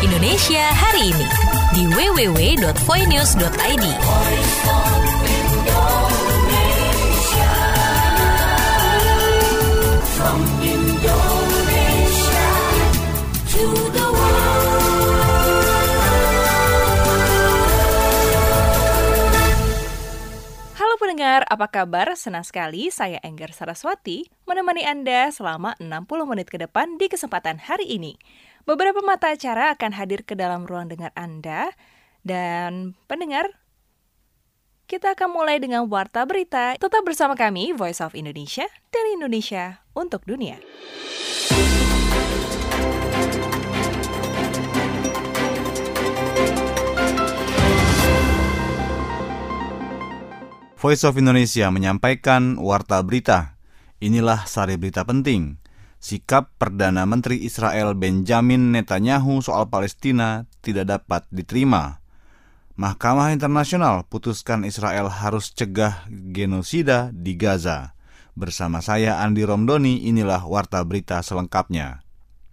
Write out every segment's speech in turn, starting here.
Indonesia hari ini di www.voinews.id. From Indonesia to the Halo pendengar, apa kabar? Senang sekali saya Enggar Saraswati menemani Anda selama 60 menit ke depan di kesempatan hari ini. Beberapa mata acara akan hadir ke dalam ruang dengar Anda. Dan pendengar, kita akan mulai dengan Warta Berita. Tetap bersama kami, Voice of Indonesia, dari Indonesia untuk dunia. Voice of Indonesia menyampaikan Warta Berita. Inilah sari berita penting. Sikap Perdana Menteri Israel Benjamin Netanyahu soal Palestina tidak dapat diterima. Mahkamah Internasional putuskan Israel harus cegah genosida di Gaza. Bersama saya Andi Romdoni, inilah Warta Berita selengkapnya.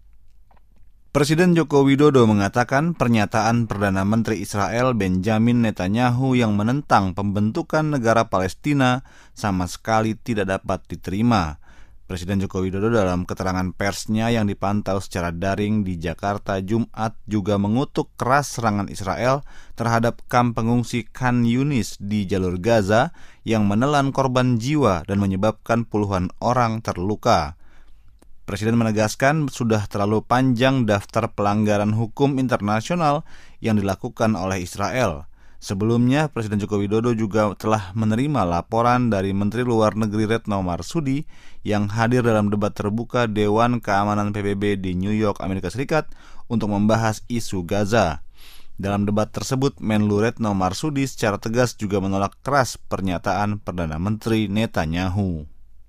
Presiden Joko Widodo mengatakan pernyataan Perdana Menteri Israel Benjamin Netanyahu yang menentang pembentukan negara Palestina sama sekali tidak dapat diterima. Presiden Joko Widodo dalam keterangan persnya yang dipantau secara daring di Jakarta Jumat juga mengutuk keras serangan Israel terhadap kamp pengungsi Khan Yunis di jalur Gaza yang menelan korban jiwa dan menyebabkan puluhan orang terluka. Presiden menegaskan sudah terlalu panjang daftar pelanggaran hukum internasional yang dilakukan oleh Israel. Sebelumnya, Presiden Joko Widodo juga telah menerima laporan dari Menteri Luar Negeri Retno Marsudi yang hadir dalam debat terbuka Dewan Keamanan PBB di New York, Amerika Serikat untuk membahas isu Gaza. Dalam debat tersebut, Menlu Retno Marsudi secara tegas juga menolak keras pernyataan Perdana Menteri Netanyahu.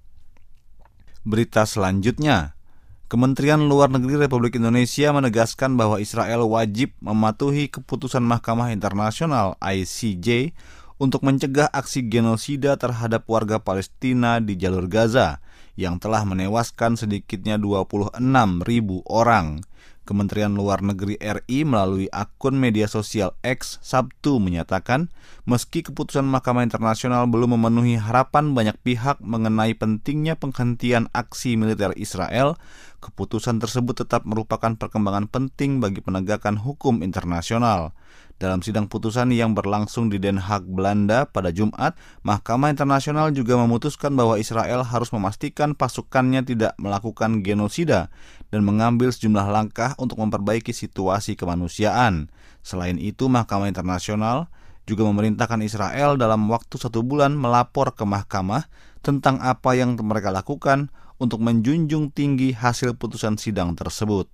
Berita selanjutnya, Kementerian Luar Negeri Republik Indonesia menegaskan bahwa Israel wajib mematuhi keputusan Mahkamah Internasional ICJ untuk mencegah aksi genosida terhadap warga Palestina di jalur Gaza yang telah menewaskan sedikitnya 26.000 orang. Kementerian Luar Negeri RI melalui akun media sosial X Sabtu menyatakan, meski keputusan Mahkamah Internasional belum memenuhi harapan banyak pihak mengenai pentingnya penghentian aksi militer Israel, keputusan tersebut tetap merupakan perkembangan penting bagi penegakan hukum internasional. Dalam sidang putusan yang berlangsung di Den Haag, Belanda pada Jumat, Mahkamah Internasional juga memutuskan bahwa Israel harus memastikan pasukannya tidak melakukan genosida dan mengambil sejumlah langkah untuk memperbaiki situasi kemanusiaan. Selain itu, Mahkamah Internasional juga memerintahkan Israel dalam waktu 1 bulan melapor ke mahkamah tentang apa yang mereka lakukan untuk menjunjung tinggi hasil putusan sidang tersebut.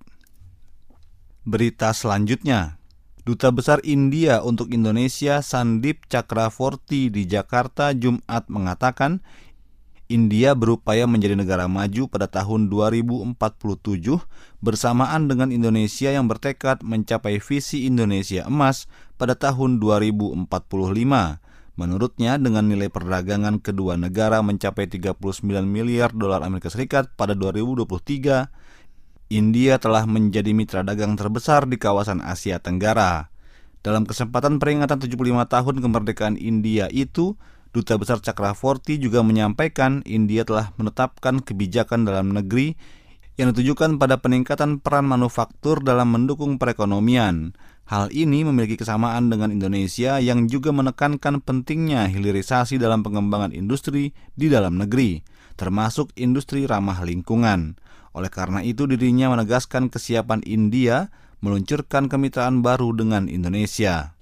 Berita selanjutnya, Duta Besar India untuk Indonesia Sandip Chakravorty di Jakarta Jumat mengatakan India berupaya menjadi negara maju pada tahun 2047 bersamaan dengan Indonesia yang bertekad mencapai visi Indonesia Emas pada tahun 2045. Menurutnya, dengan nilai perdagangan kedua negara mencapai 39 miliar dolar Amerika Serikat pada 2023, India telah menjadi mitra dagang terbesar di kawasan Asia Tenggara. Dalam kesempatan peringatan 75 tahun kemerdekaan India itu, Duta Besar Chakravorty juga menyampaikan India telah menetapkan kebijakan dalam negeri yang ditujukan pada peningkatan peran manufaktur dalam mendukung perekonomian. Hal ini memiliki kesamaan dengan Indonesia yang juga menekankan pentingnya hilirisasi dalam pengembangan industri di dalam negeri, termasuk industri ramah lingkungan. Oleh karena itu, dirinya menegaskan kesiapan India meluncurkan kemitraan baru dengan Indonesia.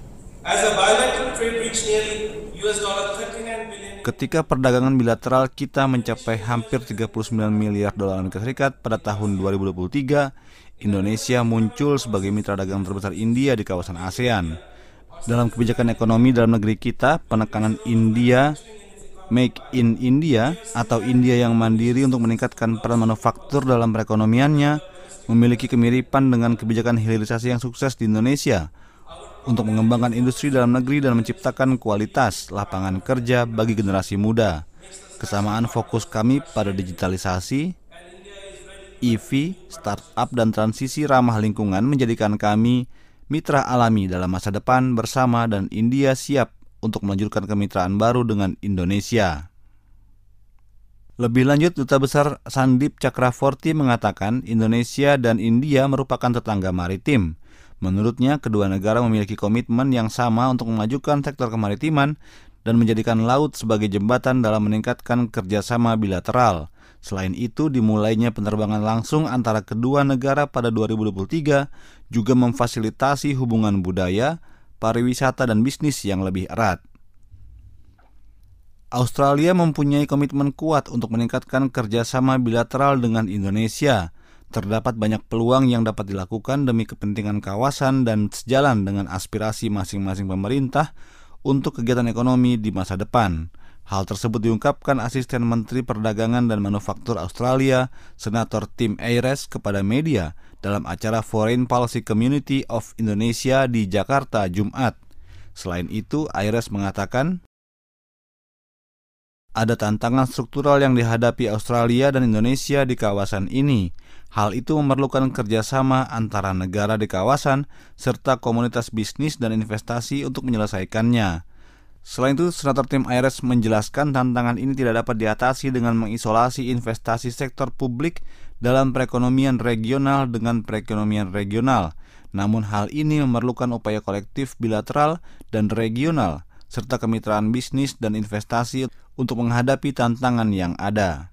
Ketika perdagangan bilateral kita mencapai hampir 39 miliar dolar Amerika Serikat pada tahun 2023, Indonesia muncul sebagai mitra dagang terbesar India di kawasan ASEAN. Dalam kebijakan ekonomi dalam negeri kita, penekanan India Make in India atau India yang mandiri untuk meningkatkan peran manufaktur dalam perekonomiannya memiliki kemiripan dengan kebijakan hilirisasi yang sukses di Indonesia untuk mengembangkan industri dalam negeri dan menciptakan kualitas lapangan kerja bagi generasi muda. Kesamaan fokus kami pada digitalisasi, EV, startup, dan transisi ramah lingkungan menjadikan kami mitra alami dalam masa depan bersama, dan India siap untuk melanjutkan kemitraan baru dengan Indonesia. Lebih lanjut, Duta Besar Sandip Chakravorty mengatakan Indonesia dan India merupakan tetangga maritim. Menurutnya, kedua negara memiliki komitmen yang sama untuk memajukan sektor kemaritiman dan menjadikan laut sebagai jembatan dalam meningkatkan kerjasama bilateral. Selain itu, dimulainya penerbangan langsung antara kedua negara pada 2023 juga memfasilitasi hubungan budaya, pariwisata, dan bisnis yang lebih erat. Australia mempunyai komitmen kuat untuk meningkatkan kerjasama bilateral dengan Indonesia. Terdapat banyak peluang yang dapat dilakukan demi kepentingan kawasan dan sejalan dengan aspirasi masing-masing pemerintah untuk kegiatan ekonomi di masa depan. Hal tersebut diungkapkan Asisten Menteri Perdagangan dan Manufaktur Australia, Senator Tim Ayres, kepada media dalam acara Foreign Policy Community of Indonesia di Jakarta, Jumat. Selain itu, Ayres mengatakan, ada tantangan struktural yang dihadapi Australia dan Indonesia di kawasan ini. Hal itu memerlukan kerjasama antara negara di kawasan serta komunitas bisnis dan investasi untuk menyelesaikannya. Selain itu, Senator Tim Ayres menjelaskan tantangan ini tidak dapat diatasi dengan mengisolasi investasi sektor publik dalam perekonomian regional dengan perekonomian regional. Namun hal ini memerlukan upaya kolektif bilateral dan regional serta kemitraan bisnis dan investasi untuk menghadapi tantangan yang ada.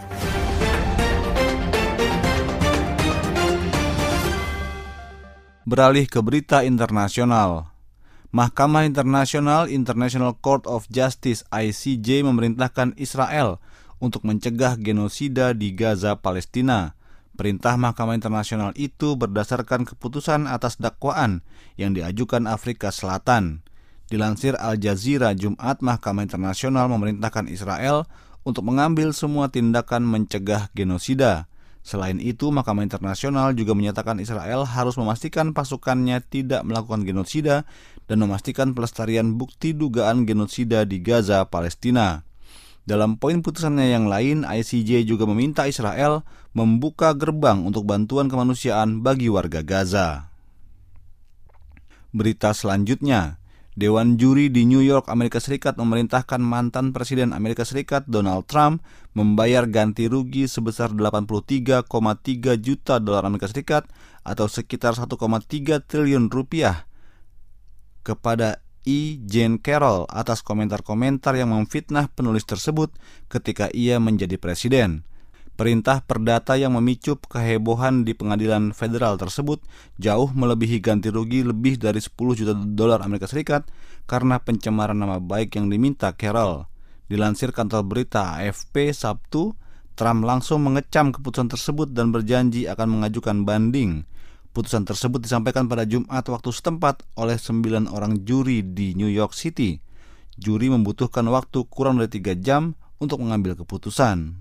Beralih ke berita internasional. Mahkamah Internasional International Court of Justice ICJ memerintahkan Israel untuk mencegah genosida di Gaza, Palestina. Perintah Mahkamah Internasional itu berdasarkan keputusan atas dakwaan yang diajukan Afrika Selatan. Dilansir Al Jazeera Jumat, Mahkamah Internasional memerintahkan Israel untuk mengambil semua tindakan mencegah genosida. Selain itu, Mahkamah Internasional juga menyatakan Israel harus memastikan pasukannya tidak melakukan genosida dan memastikan pelestarian bukti dugaan genosida di Gaza, Palestina. Dalam poin putusannya yang lain, ICJ juga meminta Israel membuka gerbang untuk bantuan kemanusiaan bagi warga Gaza. Berita selanjutnya, Dewan Juri di New York, Amerika Serikat memerintahkan mantan Presiden Amerika Serikat Donald Trump membayar ganti rugi sebesar 83,3 juta dolar Amerika Serikat atau sekitar 1,3 triliun rupiah kepada E. Jean Carroll atas komentar-komentar yang memfitnah penulis tersebut ketika ia menjadi presiden. Perintah perdata yang memicu kehebohan di pengadilan federal tersebut jauh melebihi ganti rugi lebih dari 10 juta dolar Amerika Serikat karena pencemaran nama baik yang diminta Carroll. Dilansir kantor berita AFP Sabtu, Trump langsung mengecam keputusan tersebut dan berjanji akan mengajukan banding. Putusan tersebut disampaikan pada Jumat waktu setempat oleh 9 orang juri di New York City. Juri membutuhkan waktu kurang dari 3 jam untuk mengambil keputusan.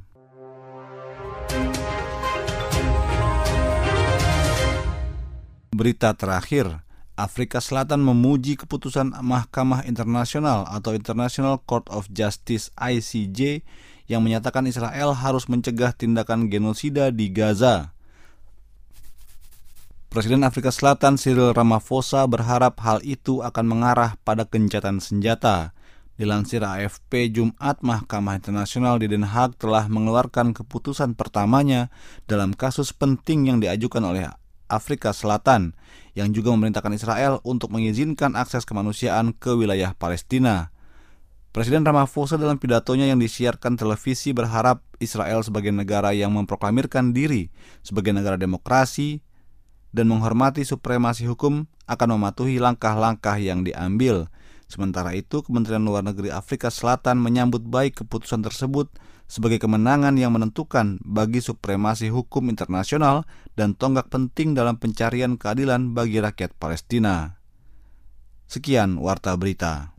Berita terakhir, Afrika Selatan memuji keputusan Mahkamah Internasional atau International Court of Justice ICJ yang menyatakan Israel harus mencegah tindakan genosida di Gaza. Presiden Afrika Selatan Cyril Ramaphosa berharap hal itu akan mengarah pada gencatan senjata. Dilansir AFP Jumat, Mahkamah Internasional di Den Haag telah mengeluarkan keputusan pertamanya dalam kasus penting yang diajukan oleh Afrika Selatan, yang juga memerintahkan Israel untuk mengizinkan akses kemanusiaan ke wilayah Palestina. Presiden Ramaphosa dalam pidatonya yang disiarkan televisi berharap Israel sebagai negara yang memproklamirkan diri sebagai negara demokrasi dan menghormati supremasi hukum akan mematuhi langkah-langkah yang diambil. Sementara itu, Kementerian Luar Negeri Afrika Selatan menyambut baik keputusan tersebut sebagai kemenangan yang menentukan bagi supremasi hukum internasional dan tonggak penting dalam pencarian keadilan bagi rakyat Palestina. Sekian Warta Berita.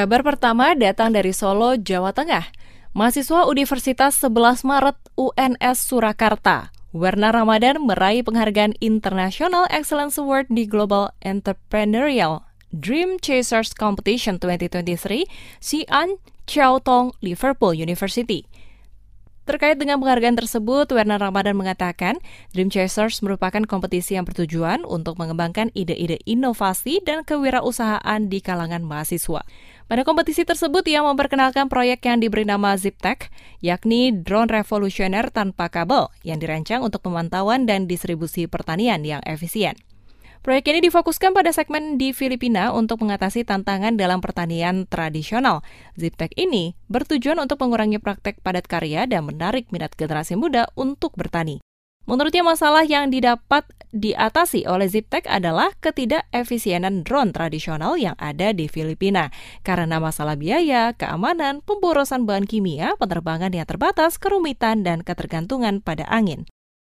Kabar pertama datang dari Solo, Jawa Tengah. Mahasiswa Universitas 11 Maret UNS Surakarta, Werner Ramadan meraih penghargaan International Excellence Award di Global Entrepreneurial Dream Chasers Competition 2023, Xi'an Chiaotong Liverpool University. Terkait dengan penghargaan tersebut, Werner Ramadan mengatakan, Dream Chasers merupakan kompetisi yang bertujuan untuk mengembangkan ide-ide inovasi dan kewirausahaan di kalangan mahasiswa. Pada kompetisi tersebut, ia memperkenalkan proyek yang diberi nama ZipTech, yakni drone revolusioner tanpa kabel yang dirancang untuk pemantauan dan distribusi pertanian yang efisien. Proyek ini difokuskan pada segmen di Filipina untuk mengatasi tantangan dalam pertanian tradisional. ZipTech ini bertujuan untuk mengurangi praktek padat karya dan menarik minat generasi muda untuk bertani. Menurutnya, masalah yang didapat diatasi oleh ZipTech adalah ketidakefisienan drone tradisional yang ada di Filipina karena masalah biaya, keamanan, pemborosan bahan kimia, penerbangan yang terbatas, kerumitan, dan ketergantungan pada angin.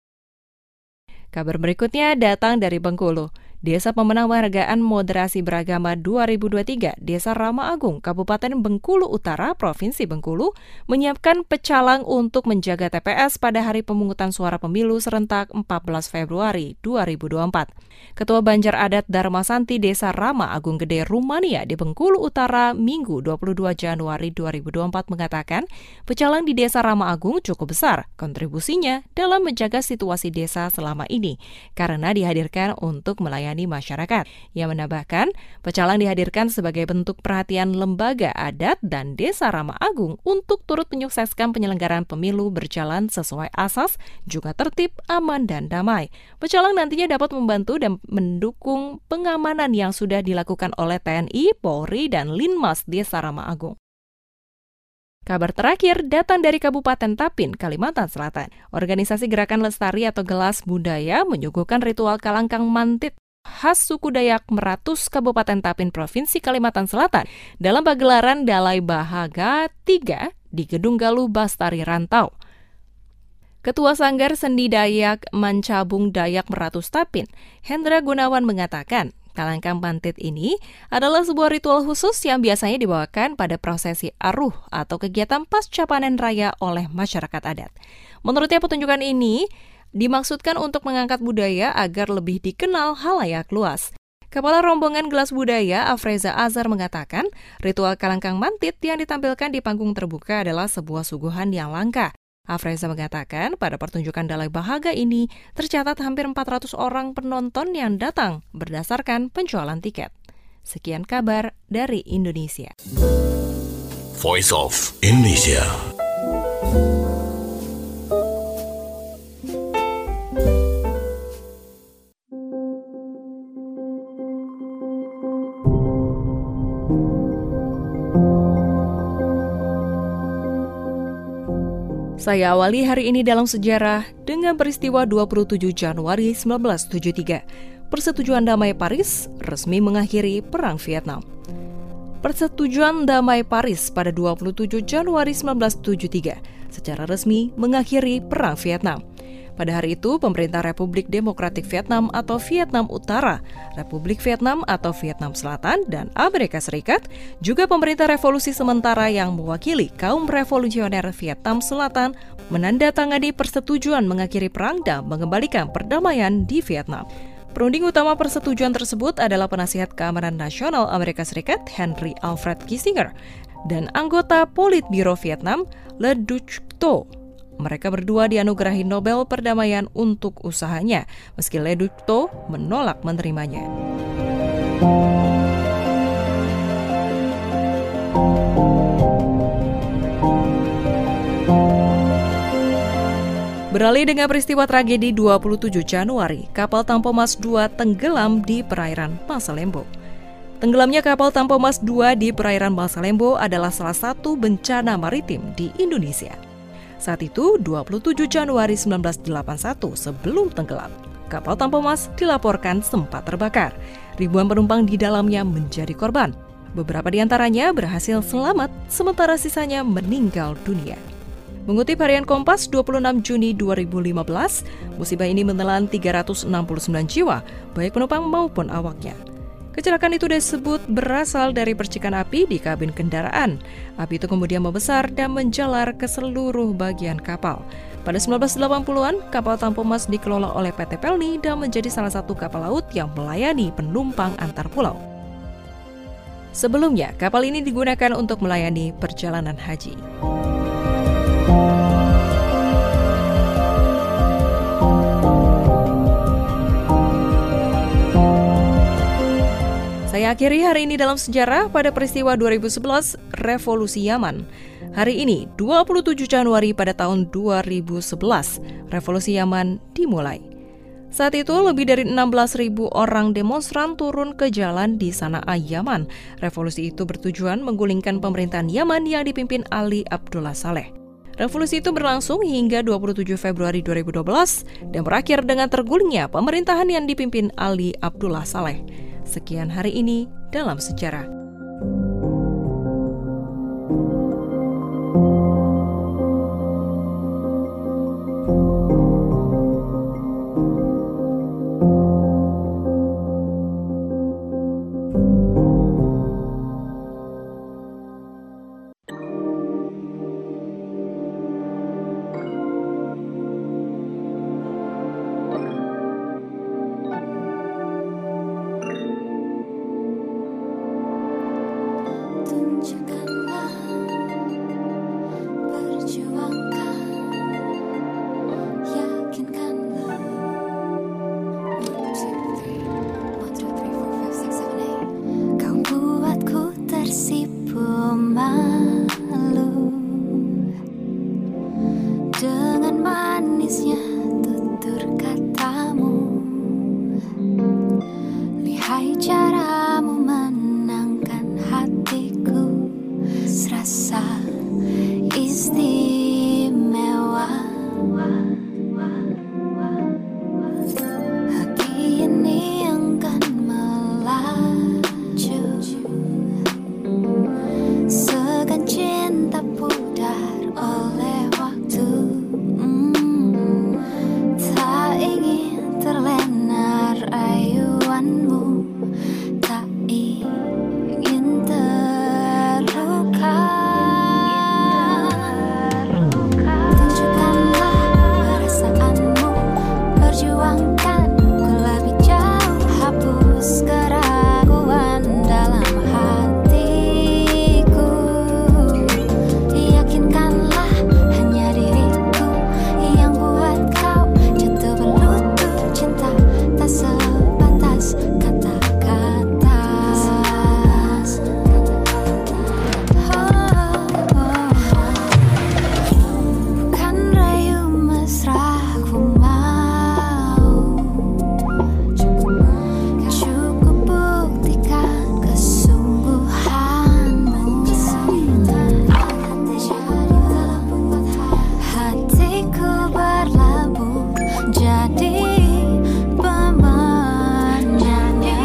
Kabar berikutnya datang dari Bengkulu. Desa pemenang penghargaan moderasi beragama 2023, Desa Rama Agung, Kabupaten Bengkulu Utara, Provinsi Bengkulu, menyiapkan pecalang untuk menjaga TPS pada hari pemungutan suara pemilu serentak 14 Februari 2024. Ketua Banjar Adat Dharma Santi Desa Rama Agung Gede Rumania di Bengkulu Utara, Minggu 22 Januari 2024 mengatakan, pecalang di Desa Rama Agung cukup besar kontribusinya dalam menjaga situasi desa selama ini, karena dihadirkan untuk melayani masyarakat. Ia menambahkan, pecalang dihadirkan sebagai bentuk perhatian lembaga adat dan Desa Rama Agung untuk turut menyukseskan penyelenggaraan pemilu berjalan sesuai asas, juga tertib, aman, dan damai. Pecalang nantinya dapat membantu dan mendukung pengamanan yang sudah dilakukan oleh TNI, Polri, dan Linmas Desa Rama Agung. Kabar terakhir datang dari Kabupaten Tapin, Kalimantan Selatan. Organisasi Gerakan Lestari atau Gelas Budaya menyuguhkan ritual Kalangkang Mantit khas suku Dayak Meratus Kabupaten Tapin Provinsi Kalimantan Selatan dalam pagelaran Dalai Bahaga 3 di Gedung Galuh Bastari Rantau. Ketua Sanggar Sendi Dayak Mancabung Dayak Meratus Tapin, Hendra Gunawan mengatakan, Kalangkang Mantit ini adalah sebuah ritual khusus yang biasanya dibawakan pada prosesi aruh atau kegiatan pasca panen raya oleh masyarakat adat. Menurutnya, pertunjukan ini dimaksudkan untuk mengangkat budaya agar lebih dikenal halayak luas. Kepala rombongan Gelas Budaya, Afreza Azhar, mengatakan, ritual Kalangkang Mantit yang ditampilkan di panggung terbuka adalah sebuah suguhan yang langka. Afreza mengatakan, pada pertunjukan Dalai Bahaga ini tercatat hampir 400 orang penonton yang datang berdasarkan penjualan tiket. Sekian kabar dari Indonesia. Voice of Indonesia. Saya awali hari ini dalam sejarah dengan peristiwa 27 Januari 1973. Persetujuan Damai Paris resmi mengakhiri Perang Vietnam. Persetujuan Damai Paris pada 27 Januari 1973 secara resmi mengakhiri Perang Vietnam. Pada hari itu, pemerintah Republik Demokratik Vietnam atau Vietnam Utara, Republik Vietnam atau Vietnam Selatan, dan Amerika Serikat, juga pemerintah revolusi sementara yang mewakili kaum revolusioner Vietnam Selatan, menandatangani persetujuan mengakhiri perang dan mengembalikan perdamaian di Vietnam. Perunding utama persetujuan tersebut adalah Penasihat Keamanan Nasional Amerika Serikat Henry Alfred Kissinger dan anggota Politbiro Vietnam Le Duc Tho. Mereka berdua dianugerahi Nobel Perdamaian untuk usahanya, meski Le Duc Tho menolak menerimanya. Beralih dengan peristiwa tragedi 27 Januari, kapal Tampomas II tenggelam di perairan Masalembo. Tenggelamnya kapal Tampomas II di perairan Masalembo adalah salah satu bencana maritim di Indonesia. Saat itu, 27 Januari 1981, sebelum tenggelam, kapal Tampomas dilaporkan sempat terbakar. Ribuan penumpang di dalamnya menjadi korban. Beberapa di antaranya berhasil selamat, sementara sisanya meninggal dunia. Mengutip harian Kompas 26 Juni 2015, musibah ini menelan 369 jiwa, baik penumpang maupun awaknya. Kecelakaan itu disebut berasal dari percikan api di kabin kendaraan. Api itu kemudian membesar dan menjalar ke seluruh bagian kapal. Pada 1980-an, kapal Tampo Mas dikelola oleh PT Pelni dan menjadi salah satu kapal laut yang melayani penumpang antar pulau. Sebelumnya, kapal ini digunakan untuk melayani perjalanan haji. Saya akhiri hari ini dalam sejarah pada peristiwa 2011 Revolusi Yaman. Hari ini, 27 Januari pada tahun 2011, Revolusi Yaman dimulai. Saat itu, lebih dari 16.000 orang demonstran turun ke jalan di Sanaa, Yaman. Revolusi itu bertujuan menggulingkan pemerintahan Yaman yang dipimpin Ali Abdullah Saleh. Revolusi itu berlangsung hingga 27 Februari 2012 dan berakhir dengan tergulingnya pemerintahan yang dipimpin Ali Abdullah Saleh. Sekian hari ini dalam sejarah. Dengan manisnya tutur katamu, lihai caramu menangkan hatiku, serasa istimewa. Hati ini enggan melaju, segan cinta pudar oleh waktu. Tak ingin terlena rayuanmu, tak ingin terluka. Tunjukkanlah perasaanmu, perjuangkan ku lebih jauh, hapus keraguan dalam hatiku. Yakinkanlah hanya diriku yang buat kau jatuh berlutut cinta, tak sebatas kata-kata. Bukan rayu mesra ku mau, cukup buktikan kesungguhanmu. Hatiku berlabuh jadi pemenangnya.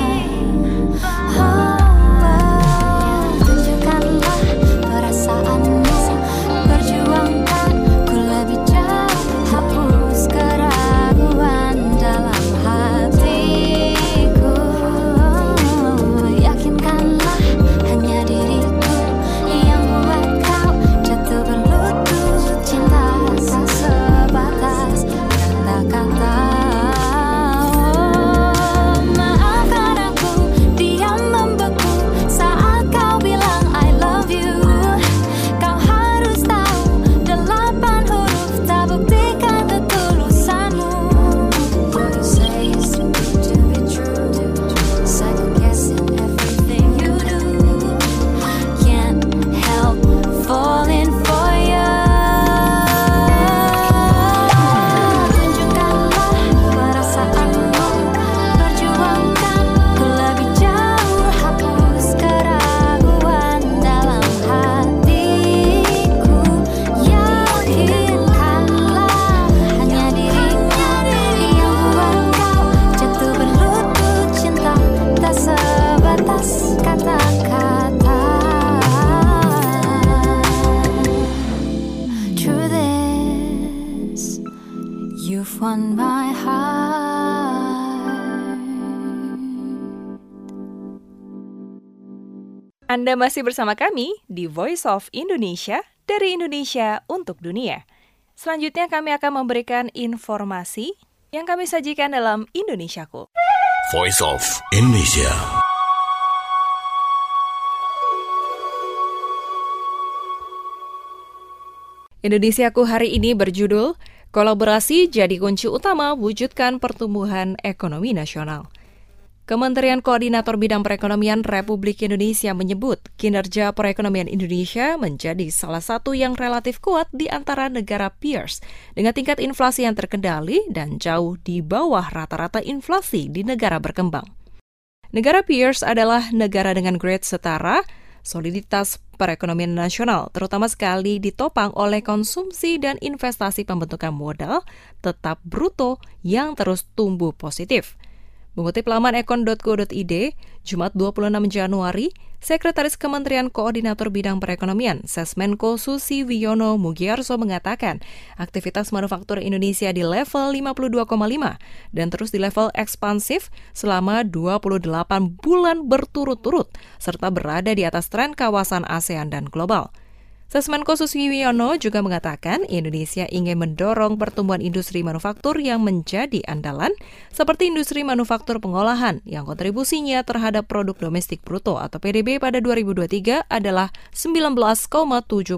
Tunjukkanlah perasaanmu, perjuangkan ku lebih jauh, hapus keraguan dalam hatiku. Yakinkanlah hanya diriku yang buat kau jatuh berlutut cinta, tak sebatas kata-kata. Maafkan aku diam membeku saat kau bilang I love you. Kau harus tahu 8 huruf tak buktikan ketulusanmu. What you say is too good to be true. Second guessing everything you do. Can't help falling for you. Tunjukkanlah perasaanmu, perjuangkan ku lebih jauh, hapus keraguan dalam hatiku. Yakinkanlah hanya dirinya yang buat kau jatuh berlutut cinta, tak sebatas kata-kata. Through this, you've won my heart. Anda masih bersama kami di Voice of Indonesia, dari Indonesia untuk dunia. Selanjutnya kami akan memberikan informasi yang kami sajikan dalam Indonesiaku. Voice of Indonesia. Indonesiaku hari ini berjudul Kolaborasi Jadi Kunci Utama Wujudkan Pertumbuhan Ekonomi Nasional. Kementerian Koordinator Bidang Perekonomian Republik Indonesia menyebut kinerja perekonomian Indonesia menjadi salah satu yang relatif kuat di antara negara peers dengan tingkat inflasi yang terkendali dan jauh di bawah rata-rata inflasi di negara berkembang. Negara peers adalah negara dengan grade setara, soliditas perekonomian nasional terutama sekali ditopang oleh konsumsi dan investasi pembentukan modal tetap bruto yang terus tumbuh positif. Mengutip laman ekon.go.id, Jumat 26 Januari, Sekretaris Kementerian Koordinator Bidang Perekonomian, Sesmenko Susi Wiono Mugiarso mengatakan, aktivitas manufaktur Indonesia di level 52,5 dan terus di level ekspansif selama 28 bulan berturut-turut, serta berada di atas tren kawasan ASEAN dan global. Sesmenko Susi Wiono juga mengatakan Indonesia ingin mendorong pertumbuhan industri manufaktur yang menjadi andalan seperti industri manufaktur pengolahan yang kontribusinya terhadap produk domestik bruto atau PDB pada 2023 adalah 19,72%.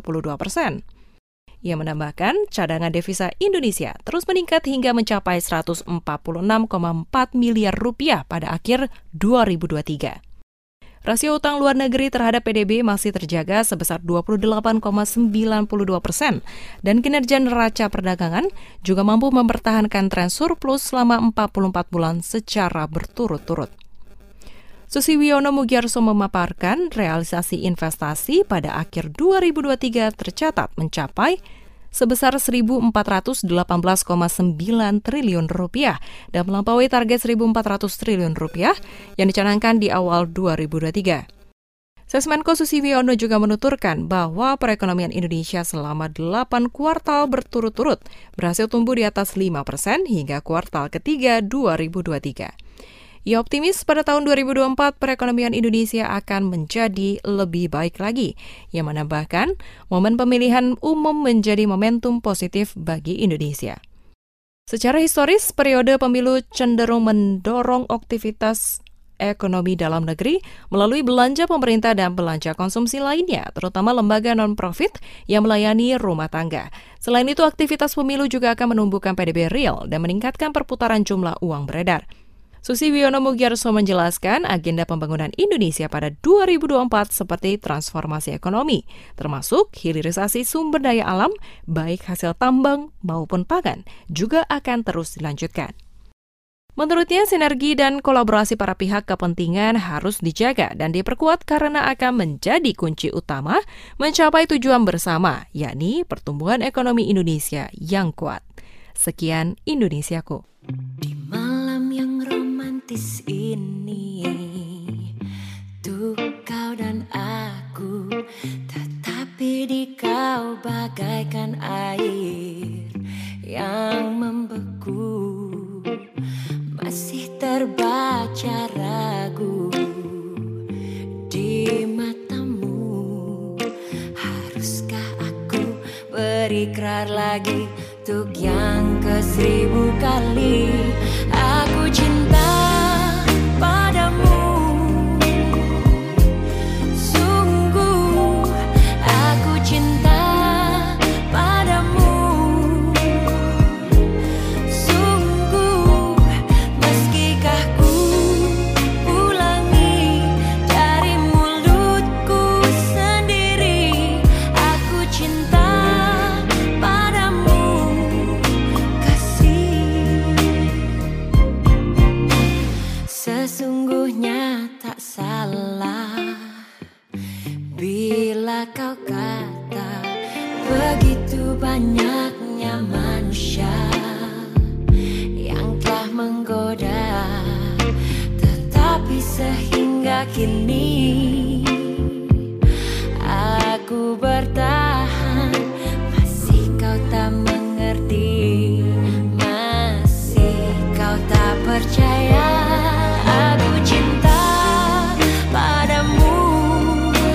Ia menambahkan cadangan devisa Indonesia terus meningkat hingga mencapai 146,4 miliar rupiah pada akhir 2023. Rasio utang luar negeri terhadap PDB masih terjaga sebesar 28,92% dan kinerja neraca perdagangan juga mampu mempertahankan tren surplus selama 44 bulan secara berturut-turut. Susi Wiono Mugiarso memaparkan realisasi investasi pada akhir 2023 tercatat mencapai sebesar 1.418,9 triliun rupiah dan melampaui target 1.400 triliun rupiah yang dicanangkan di awal 2023. Sesmenko Susi Wiono juga menuturkan bahwa perekonomian Indonesia selama 8 kuartal berturut-turut berhasil tumbuh di atas 5% hingga kuartal ketiga 2023. Ia optimis pada tahun 2024 perekonomian Indonesia akan menjadi lebih baik lagi. Ia menambahkan, momen pemilihan umum menjadi momentum positif bagi Indonesia. Secara historis, periode pemilu cenderung mendorong aktivitas ekonomi dalam negeri melalui belanja pemerintah dan belanja konsumsi lainnya, terutama lembaga non-profit yang melayani rumah tangga. Selain itu, aktivitas pemilu juga akan menumbuhkan PDB real dan meningkatkan perputaran jumlah uang beredar. Susi Wiono Mugiarso menjelaskan agenda pembangunan Indonesia pada 2024 seperti transformasi ekonomi, termasuk hilirisasi sumber daya alam, baik hasil tambang maupun pangan, juga akan terus dilanjutkan. Menurutnya, sinergi dan kolaborasi para pihak kepentingan harus dijaga dan diperkuat karena akan menjadi kunci utama mencapai tujuan bersama, yakni pertumbuhan ekonomi Indonesia yang kuat. Sekian Indonesiaku. Di malam yang romantis ini, tuh kau dan aku, tetapi di kau bagaikan air yang membeku, masih terbaca ragu di matamu. Haruskah aku berikrar lagi untuk yang ke-1000 kali? Aku cinta padamu, sungguh aku cinta padamu, sungguh meskikah ku ulangi dari mulutku sendiri. Aku cinta padamu, sesungguhnya tak salah bila kau kata begitu banyaknya manusia yang telah menggoda, tetapi sehingga kini aku bertahan. Masih kau tak mengerti, masih kau tak percaya. Aku cinta padamu,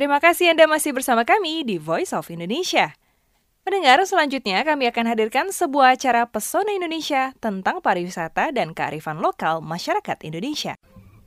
Terima kasih Anda masih bersama kami di Voice of Indonesia. Pendengar, selanjutnya kami akan hadirkan sebuah acara Pesona Indonesia tentang pariwisata dan kearifan lokal masyarakat Indonesia.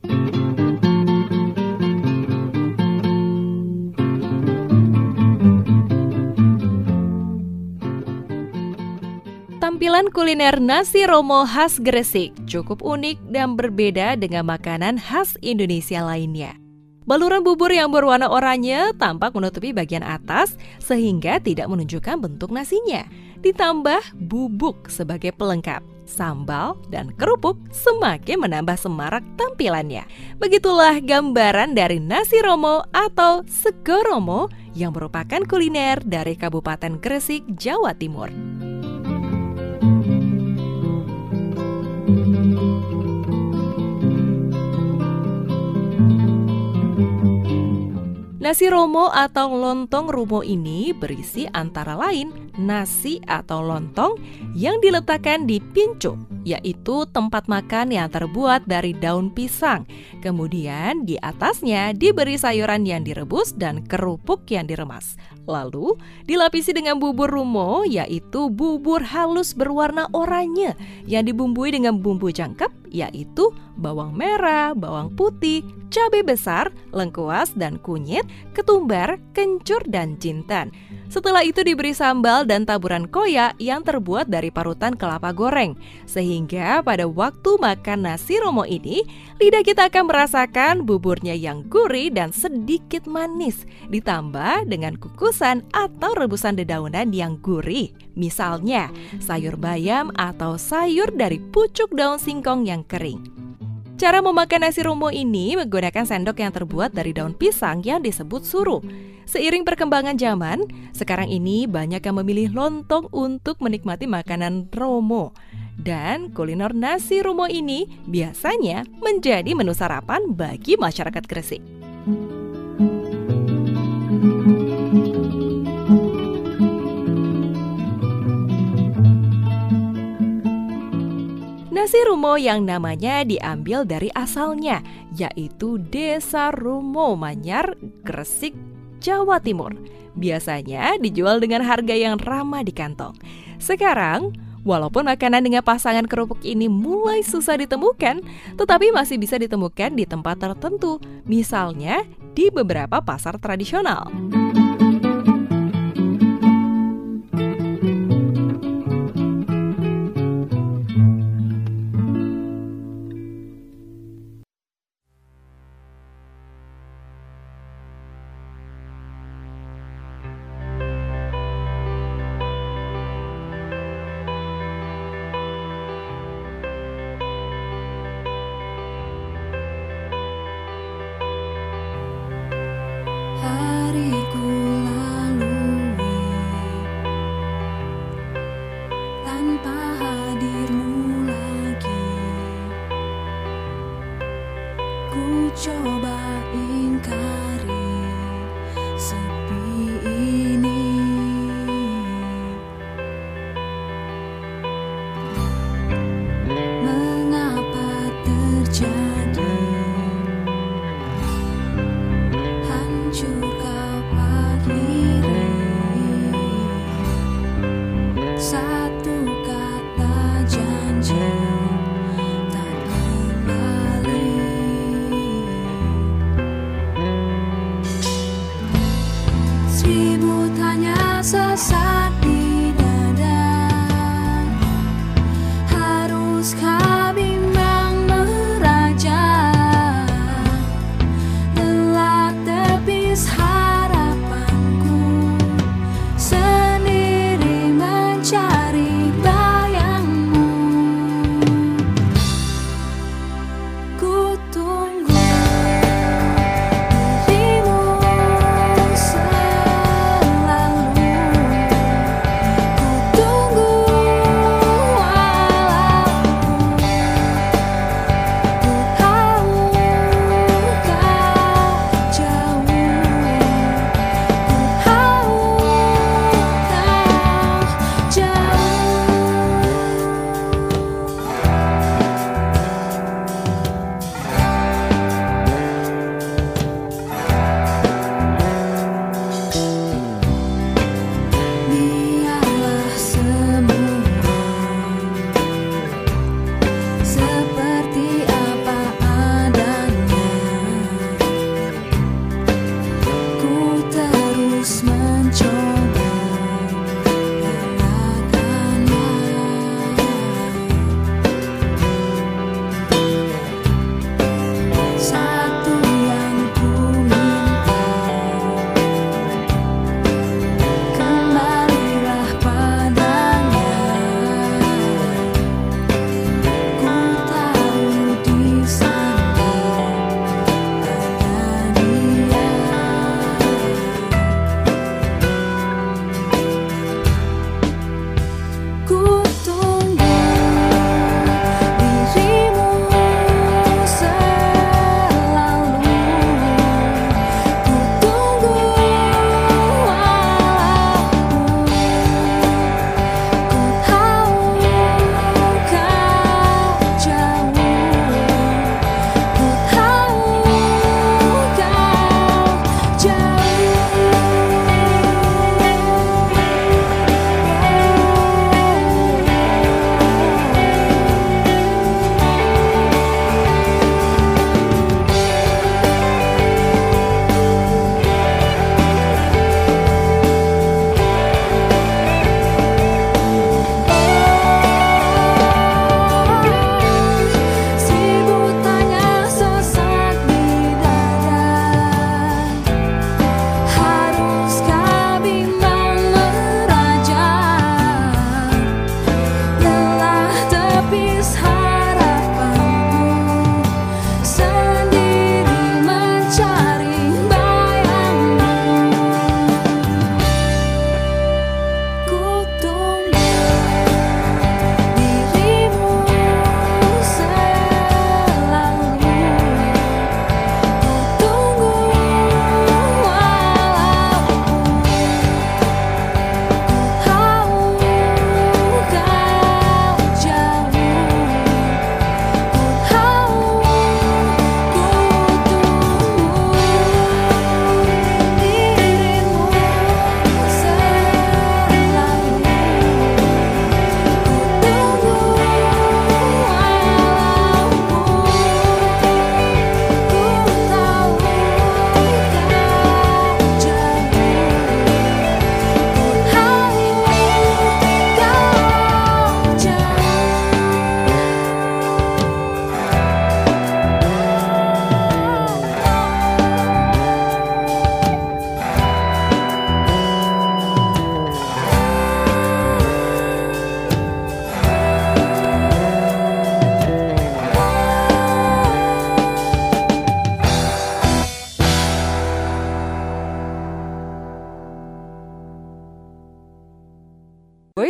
Tampilan kuliner nasi romo khas Gresik cukup unik dan berbeda dengan makanan khas Indonesia lainnya. Baluran bubur yang berwarna oranye tampak menutupi bagian atas sehingga tidak menunjukkan bentuk nasinya. Ditambah bubuk sebagai pelengkap, sambal dan kerupuk semakin menambah semarak tampilannya. Begitulah gambaran dari nasi romo atau sego romo yang merupakan kuliner dari Kabupaten Gresik, Jawa Timur. Nasi romo atau lontong rumo ini berisi antara lain nasi atau lontong yang diletakkan di pincuk, yaitu tempat makan yang terbuat dari daun pisang. Kemudian di atasnya diberi sayuran yang direbus dan kerupuk yang diremas. Lalu dilapisi dengan bubur rumo, yaitu bubur halus berwarna oranye yang dibumbui dengan bumbu jangkep, yaitu bawang merah, bawang putih, cabai besar, lengkuas dan kunyit, ketumbar, kencur dan jintan. Setelah itu diberi sambal dan taburan koya yang terbuat dari parutan kelapa goreng. Sehingga pada waktu makan nasi romo ini, lidah kita akan merasakan buburnya yang gurih dan sedikit manis, ditambah dengan kukusan atau rebusan dedaunan yang gurih. Misalnya, sayur bayam atau sayur dari pucuk daun singkong yang kering. Cara memakan nasi romo ini menggunakan sendok yang terbuat dari daun pisang yang disebut suru. Seiring perkembangan zaman, sekarang ini banyak yang memilih lontong untuk menikmati makanan romo. Dan kuliner nasi romo ini biasanya menjadi menu sarapan bagi masyarakat Gresik. Nasi rumo yang namanya diambil dari asalnya, yaitu Desa Rumo Manyar, Gresik, Jawa Timur. Biasanya dijual dengan harga yang ramah di kantong. Sekarang, walaupun makanan dengan pasangan kerupuk ini mulai susah ditemukan, tetapi masih bisa ditemukan di tempat tertentu, misalnya di beberapa pasar tradisional. Hariku lalui tanpa hadirmu lagi. Ku coba ingkari sepi ini. Mengapa terjadi? Hancur kau akhiri. Satu kata janji tak kembali.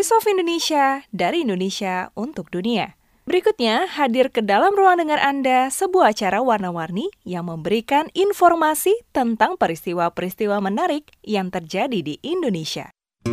Voice of Indonesia, dari Indonesia untuk dunia. Berikutnya, hadir ke dalam ruang dengar Anda sebuah acara warna-warni yang memberikan informasi tentang peristiwa-peristiwa menarik yang terjadi di Indonesia.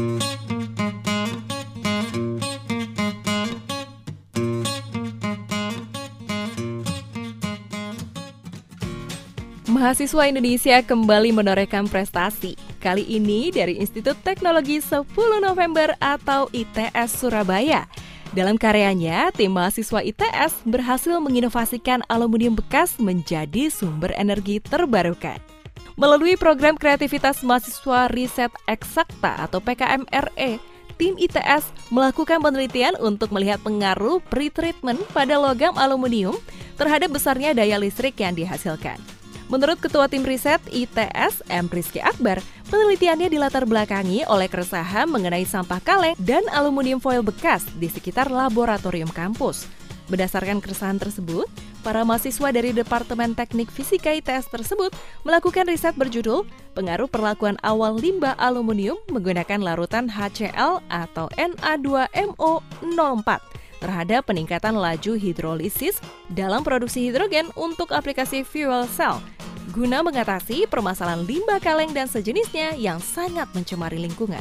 Mahasiswa Indonesia kembali menorehkan prestasi. Kali ini dari Institut Teknologi 10 November atau ITS Surabaya. Dalam karyanya, tim mahasiswa ITS berhasil menginovasikan aluminium bekas menjadi sumber energi terbarukan. Melalui program kreativitas mahasiswa riset eksakta atau PKMRE, tim ITS melakukan penelitian untuk melihat pengaruh pretreatment pada logam aluminium terhadap besarnya daya listrik yang dihasilkan. Menurut Ketua Tim Riset ITS, M. Rizky Akbar, penelitiannya dilatar belakangi oleh keresahan mengenai sampah kaleng dan aluminium foil bekas di sekitar laboratorium kampus. Berdasarkan keresahan tersebut, para mahasiswa dari Departemen Teknik Fisika ITS tersebut melakukan riset berjudul Pengaruh Perlakuan Awal Limbah Aluminium Menggunakan Larutan HCl atau Na2MO04 terhadap peningkatan laju hidrolisis dalam produksi hidrogen untuk aplikasi fuel cell, guna mengatasi permasalahan limbah kaleng dan sejenisnya yang sangat mencemari lingkungan.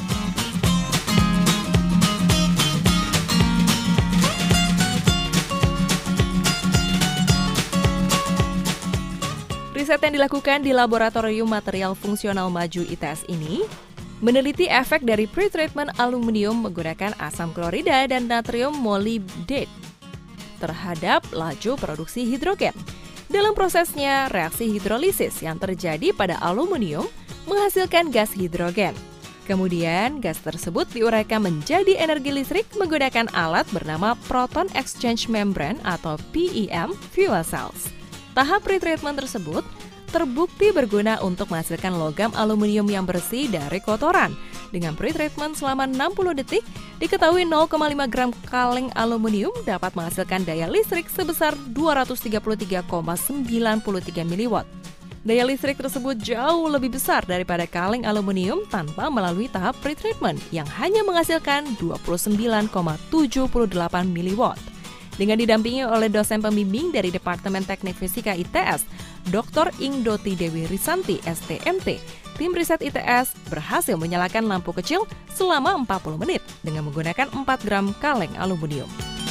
Riset yang dilakukan di Laboratorium Material Fungsional Maju ITS ini meneliti efek dari pretreatment aluminium menggunakan asam klorida dan natrium molybdate terhadap laju produksi hidrogen. Dalam prosesnya, reaksi hidrolisis yang terjadi pada aluminium menghasilkan gas hidrogen. Kemudian, gas tersebut diuraikan menjadi energi listrik menggunakan alat bernama Proton Exchange Membrane atau PEM fuel cells. Tahap pretreatment tersebut terbukti berguna untuk menghasilkan logam aluminium yang bersih dari kotoran. Dengan pretreatment selama 60 detik, diketahui 0,5 gram kaleng aluminium dapat menghasilkan daya listrik sebesar 233,93 mW. Daya listrik tersebut jauh lebih besar daripada kaleng aluminium tanpa melalui tahap pretreatment yang hanya menghasilkan 29,78 mW. Dengan didampingi oleh dosen pembimbing dari Departemen Teknik Fisika ITS, Dr. Ingdoti Dewi Risanti, STMT, tim riset ITS berhasil menyalakan lampu kecil selama 40 menit dengan menggunakan 4 gram kaleng aluminium.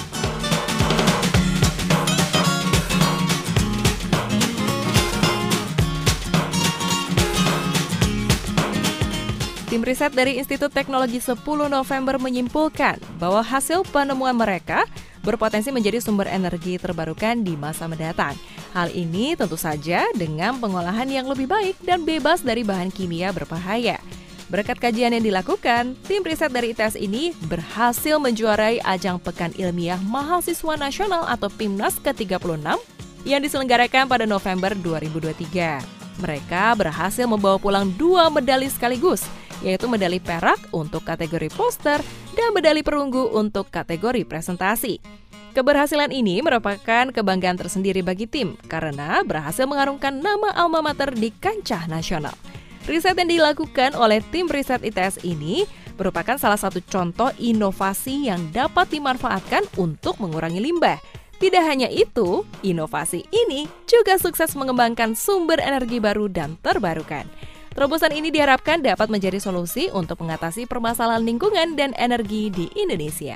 Tim riset dari Institut Teknologi 10 November menyimpulkan bahwa hasil penemuan mereka berpotensi menjadi sumber energi terbarukan di masa mendatang. Hal ini tentu saja dengan pengolahan yang lebih baik dan bebas dari bahan kimia berbahaya. Berkat kajian yang dilakukan, tim riset dari ITS ini berhasil menjuarai ajang Pekan Ilmiah Mahasiswa Nasional atau PIMNAS ke-36 yang diselenggarakan pada November 2023. Mereka berhasil membawa pulang 2 medali sekaligus, yaitu medali perak untuk kategori poster dan medali perunggu untuk kategori presentasi. Keberhasilan ini merupakan kebanggaan tersendiri bagi tim karena berhasil mengharumkan nama alma mater di kancah nasional. Riset yang dilakukan oleh tim riset ITS ini merupakan salah satu contoh inovasi yang dapat dimanfaatkan untuk mengurangi limbah. Tidak hanya itu, inovasi ini juga sukses mengembangkan sumber energi baru dan terbarukan. Terobosan ini diharapkan dapat menjadi solusi untuk mengatasi permasalahan lingkungan dan energi di Indonesia.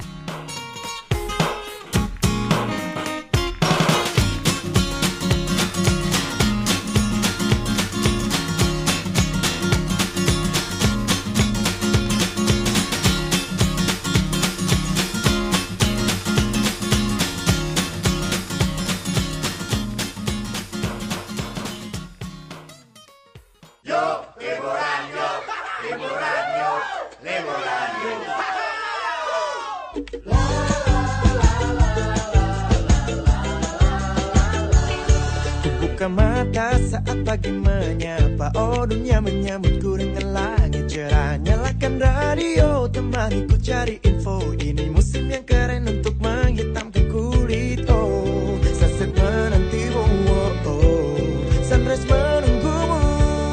Buka mata saat pagi menyapa, oh dunia menyambutku dengan langit cerah. Nyalakan radio, temaniku cari info. Ini musim yang keren untuk menghitamkan kulit. Oh, sunset menantimu, oh, oh. Sunrise menunggumu.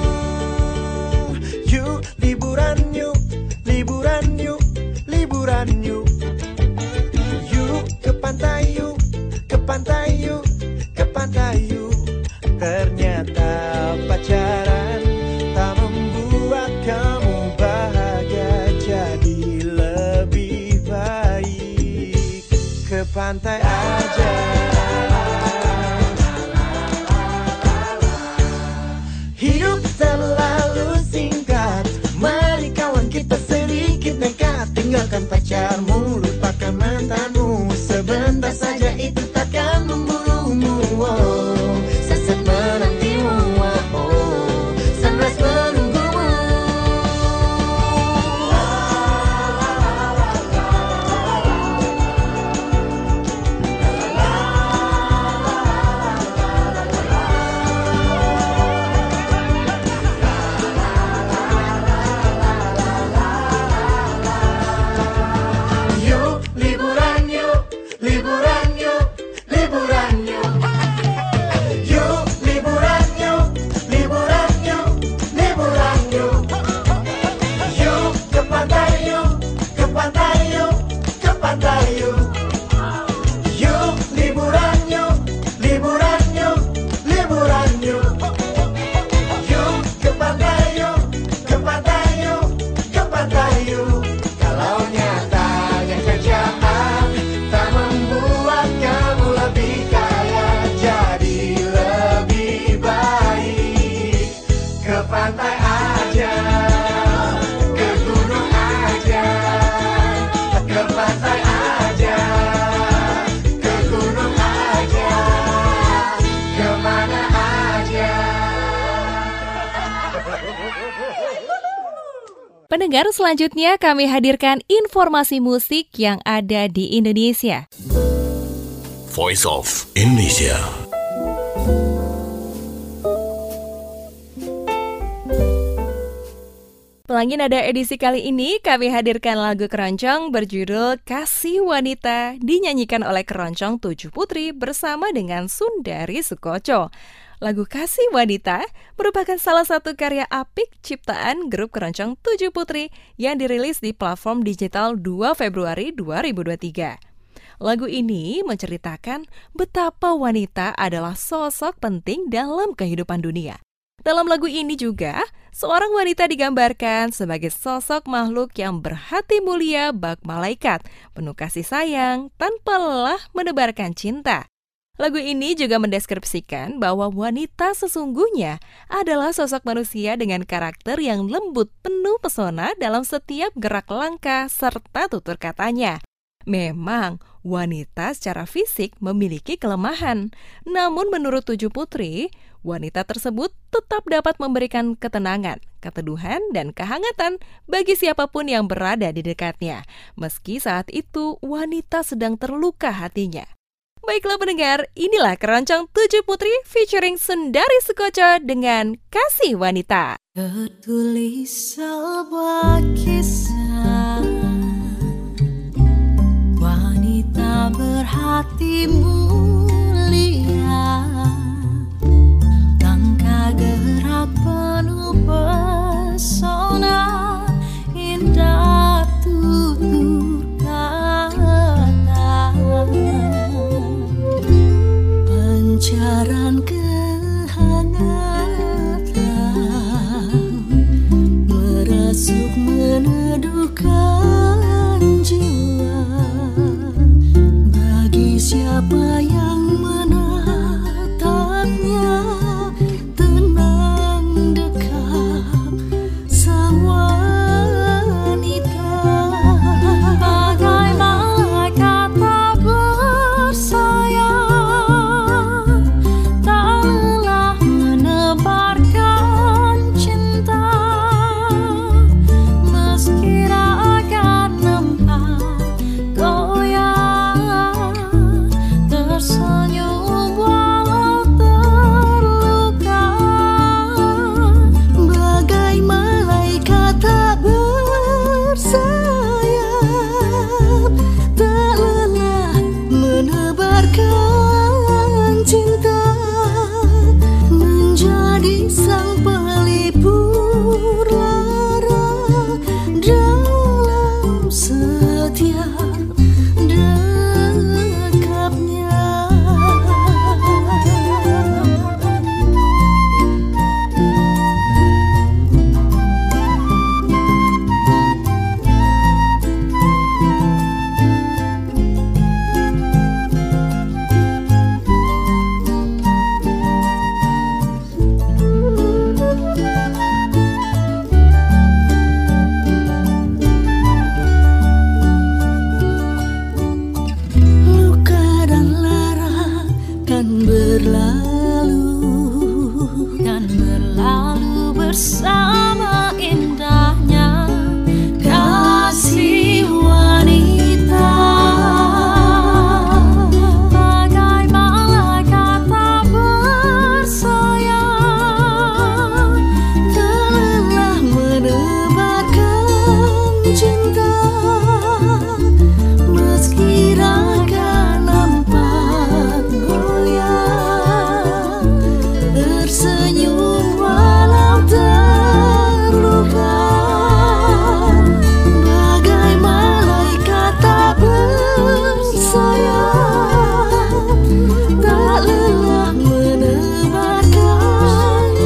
Yuk, liburan yuk, liburan yuk, liburan lupakan pacarmu, lupakan mantanmu. Sebentar saja itu takkan membunuhmu. Oh, sunset menantimu. Oh, sunrise menunggumu. Yuk liburan yuk, liburan yuk, liburan yuk. Yuk liburan yuk, liburan yuk, liburan yuk. Yuk ke pantai yuk, ke pantai yuk, ke pantai yuk. Yuk liburan yuk, liburan yuk, liburan yuk. Yuk ke pantai yuk, ke pantai yuk, ke pantai yuk. Kalau nyatanya kerjaan tak membuat kamu lebih kaya, jadi lebih baik ke pantai aja, ke gunung aja, ke pantai aja, ke gunung aja, kemana aja. Pendengar, selanjutnya kami hadirkan informasi musik yang ada di Indonesia. Voice of Indonesia. Pelangi Nada edisi kali ini kami hadirkan lagu keroncong berjudul Kasih Wanita, dinyanyikan oleh Keroncong 7 Putri bersama dengan Sundari Sukoco. Lagu Kasih Wanita merupakan salah satu karya apik ciptaan grup Keroncong 7 Putri yang dirilis di platform digital 2 Februari 2023. Lagu ini menceritakan betapa wanita adalah sosok penting dalam kehidupan dunia. Dalam lagu ini juga, seorang wanita digambarkan sebagai sosok makhluk yang berhati mulia bak malaikat, penuh kasih sayang, tanpa lelah menebarkan cinta. Lagu ini juga mendeskripsikan bahwa wanita sesungguhnya adalah sosok manusia dengan karakter yang lembut, penuh pesona dalam setiap gerak langkah serta tutur katanya. Memang, wanita secara fisik memiliki kelemahan. Namun menurut 7 Putri, wanita tersebut tetap dapat memberikan ketenangan, keteduhan, dan kehangatan bagi siapapun yang berada di dekatnya, meski saat itu wanita sedang terluka hatinya. Baiklah pendengar, inilah Keroncong 7 Putri featuring Sundari Sukoco dengan Kasih Wanita. Tertulis sebuah kisah wanita berhati mulia, langkah gerak penuh pesona, indah tutur kata, pancaran kehangatan merasuk meneduhkan jiwa. Bagi siapa yang menang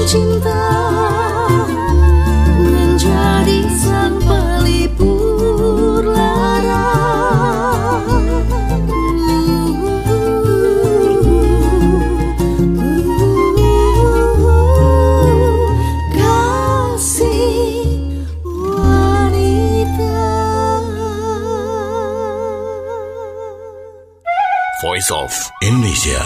cinta menjadi sang pelipur lara. Kasih wanita. Voice of Indonesia.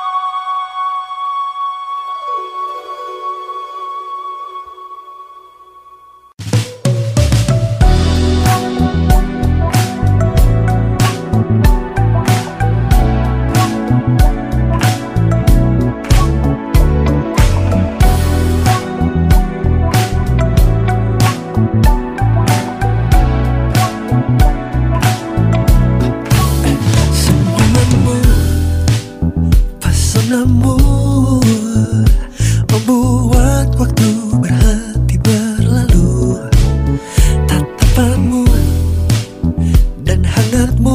Pesonamu membuat waktu berhenti berlalu. Tatapanmu dan hangatmu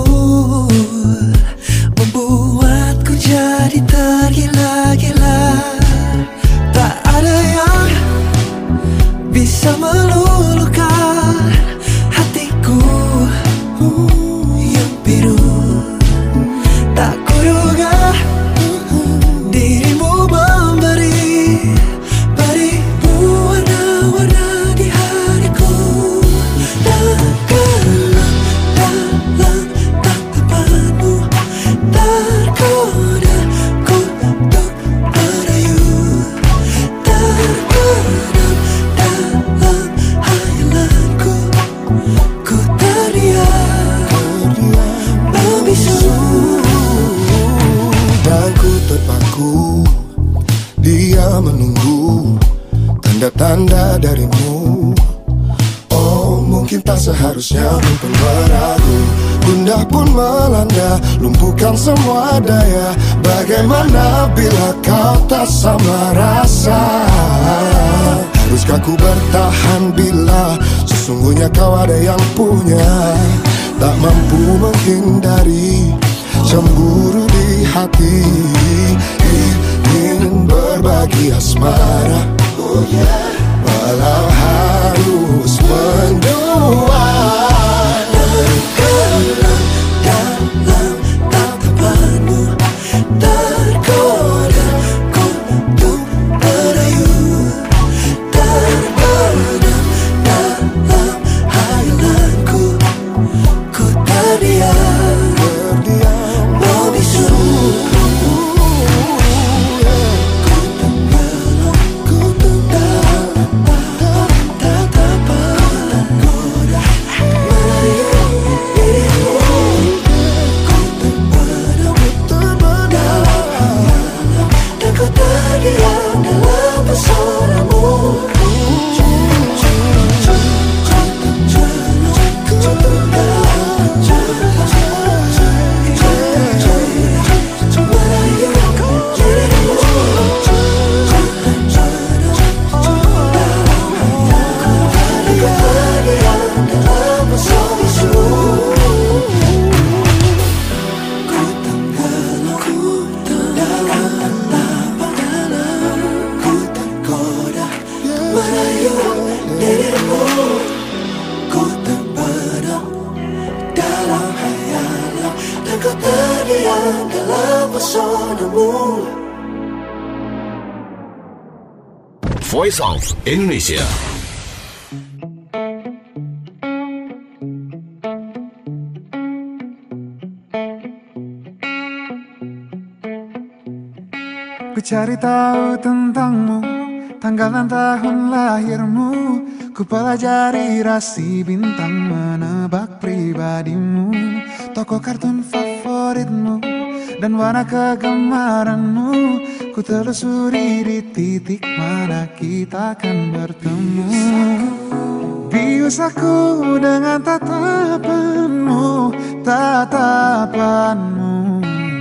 membuatku jadi tergila-gila. Tak ada yang bisa meluluhkan hatiku yang biru. Tak kuduga dirimu memberi warna-warna di hariku. Tenggelam dalam tatapanmu, tergoda ku untuk merayu. Terbenam dalam hayalanku, ku terdiam membisu. Dan ku terpaku, dia menunggu tanda-tanda darimu. Oh, mungkin tak seharusnya pun meragu. Gundah pun melanda, lumpuhkan semua daya. Bagaimana bila kau tak sama rasa? Haruskah ku bertahan bila sesungguhnya kau ada yang punya? Tak mampu menghindari cemburu di hati, ingin berbagi asmara, walau harus mendua. Tenggelam dalam tatapanmu, tergoda ku untuk merayu. Terbenam dalam hayalanku, ku terdiam membisu. Ku tenggelam dalam tatapan, tergoda merayu dirimu. Ku terbenam dalam hayalan, dan ku terdiam dalam pesonamu. Voice of Indonesia. Ku cari tahu tentangmu, tanggal dan tahun lahirmu. Ku pelajari rasi bintang, menebak pribadimu, tokoh kartun favoritmu, dan warna kegemaranmu. Ku telusuri di titik mana kita akan bertemu. Bius aku dengan tatapanmu, tatapanmu.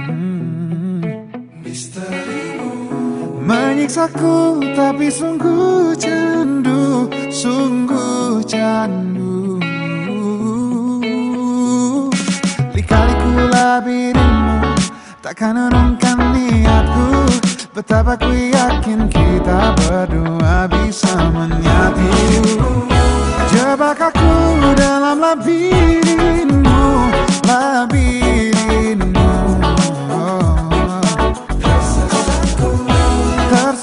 Misterimu menyiksaku tapi sungguh candu, sungguh candu. Lika-liku labirmu takkan urungkan niatku. Betapa ku yakin kita berdua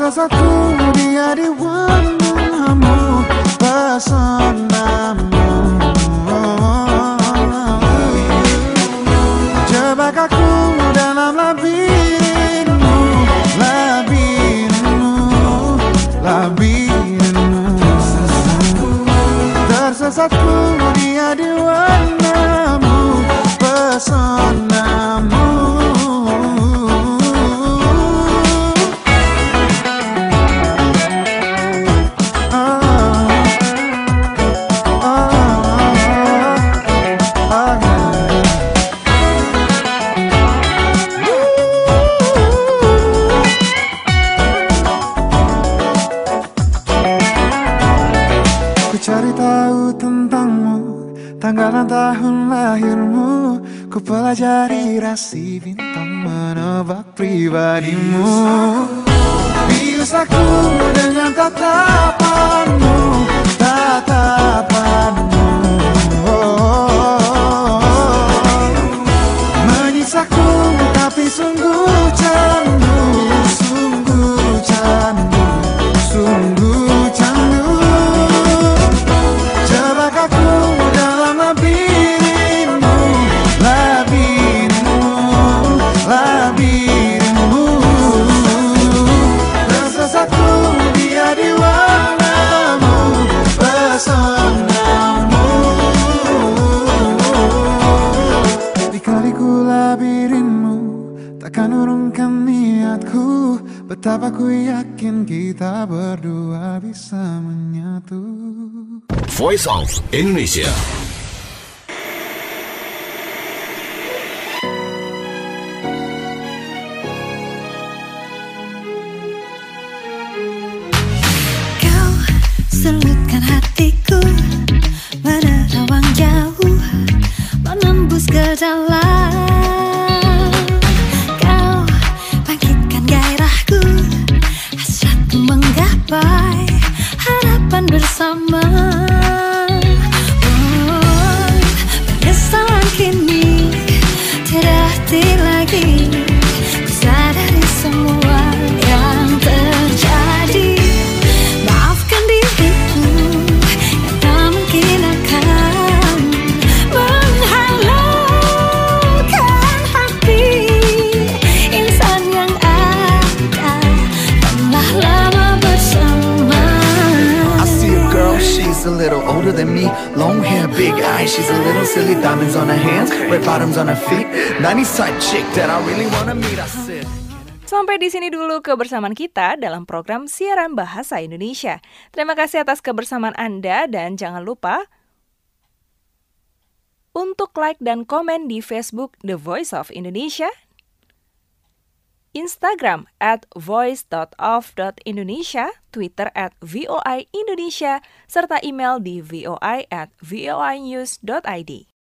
Tersesatku dia di warnamu, pesonamu. Jebak aku dalam labirinmu, labirinmu, labirinmu. Tersesatku dia di warnamu, pesonamu. Cari tahu tentangmu, tanggal dan tahun lahirmu. Ku pelajari rasi bintang menebak pribadimu. Bius aku dengan tatapanmu, tatapanmu. Menyiksaku tapi sungguh candu, sungguh candu, sungguh candu. Aku dalam labirinmu, labirinmu, labirinmu. Tersesatku dia di warnamu, pesonamu. Dikaliku labirinmu, takkan urungkan niatku. Betapa ku yakin kita berdua bisa menyatu. Voice of Indonesia. Kau selutkan hatiku, menerawang jauh, menembus ke dalam. Kau bangkitkan gairahku, hasratku menggapai harapan bersama. Penyesalan kini tiada arti lagi. Ku sadari semua yang terjadi. Maafkan diriku yang tak mungkin akan menghalalkan hati insan yang ada telah lama bersama. I see a girl, she's a little older than me. Long hair, big eyes, she's a little silly. Diamonds on her hands, red bottoms on her feet. 90s type chick that I really wanna meet. I said. Sampai di sini dulu kebersamaan kita dalam program Siaran Bahasa Indonesia. Terima kasih atas kebersamaan Anda dan jangan lupa untuk like dan komen di Facebook The Voice of Indonesia, Instagram @voice.of.indonesia, Twitter @VOI Indonesia, serta email di voi@voinews.id.